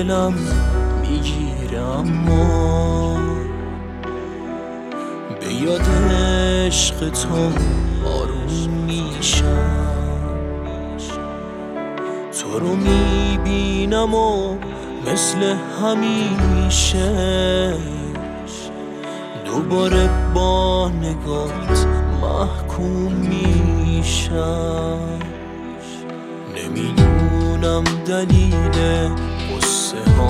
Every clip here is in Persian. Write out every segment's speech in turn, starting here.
دلم میگیره، اما به یاد عشق تو آروم میشم. تو رو میبینم و مثل همیشه دوباره با نگات محکوم میشم. نمیدونم دلیل قصه ها،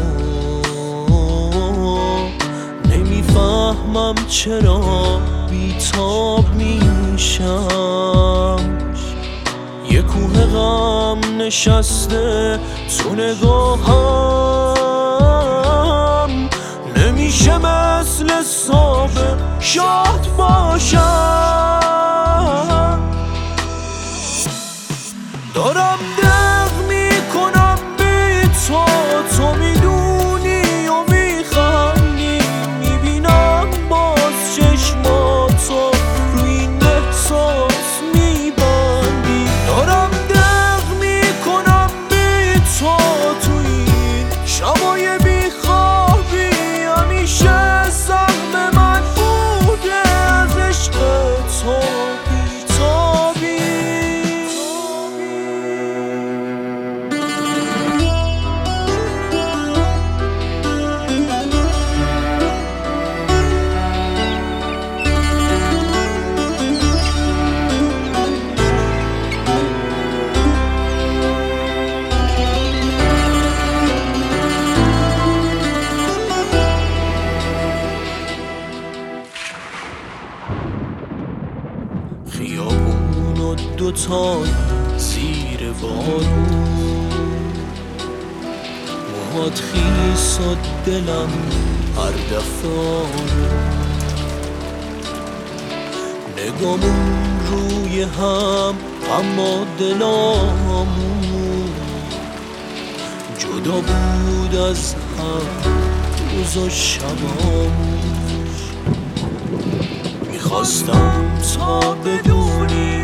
نمیفهمم چرا بیتاب میشم. یه کوه غم نشسته تو نگاهم، نمیشه مثل سابق شاد باشم. دارم دق میکنم بی تو، تو میدونی و میخندی، میبینم باز چشماتو رو این احساس میبندی. دارم دق میکنم بی تو، تو این شبای بیخوابی همیشه سهم من بوده از عشق تو بیتابی. خیابون و دوتایی زیر بارون، موهات خیس و دلم هر دفعه آروم. نگامون روی هم اما دلامون جدا بود از هم روز و شبامون. میخواستم تا بدونی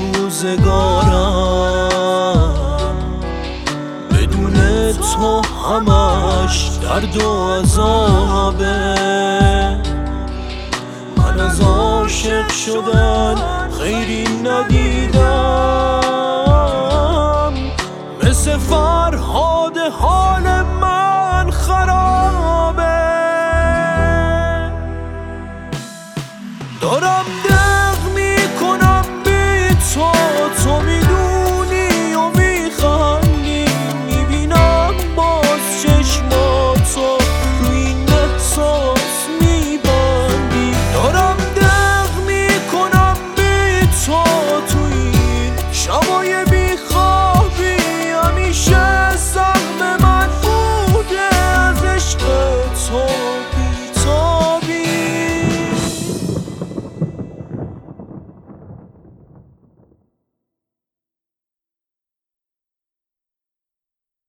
روزگارم بدون تو همش درد و عذابه. من از عاشق شدن خیری ندیدم،